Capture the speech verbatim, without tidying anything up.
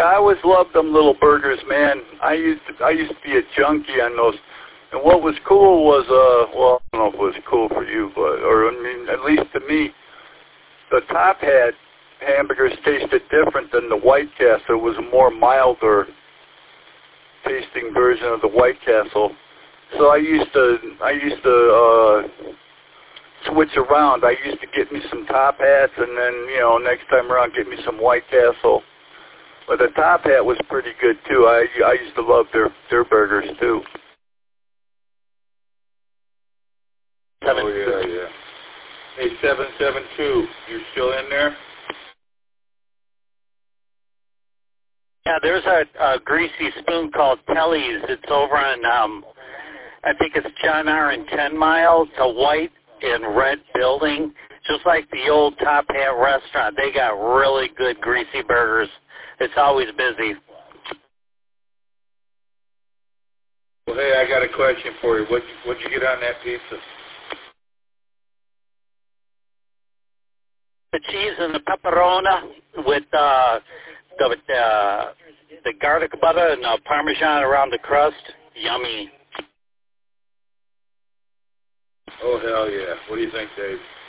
I always loved them little burgers, man. I used to, I used to be a junkie on those. And what was cool was, uh, well, I don't know if it was cool for you, but, or I mean, at least to me, the Top Hat hamburgers tasted different than the White Castle. It was a more milder tasting version of the White Castle. So I used to, I used to uh, switch around. I used to get me some Top Hats, and then, you know, next time around, get me some White Castle. But the Top Hat was pretty good too. I I used to love their their burgers too. Oh yeah, yeah. Hey, seven seven two, you still in there? Yeah, there's a, a greasy spoon called Telly's. It's over on, um, I think it's John R. and Ten Mile. It's a white and red building, just like the old Top Hat restaurant. They got really good greasy burgers. It's always busy. Well, hey, I got a question for you. What what'd you get on that pizza? The cheese and the pepperoni with uh, the uh, the garlic butter and the Parmesan around the crust. Yummy. Oh, hell yeah. What do you think, Dave?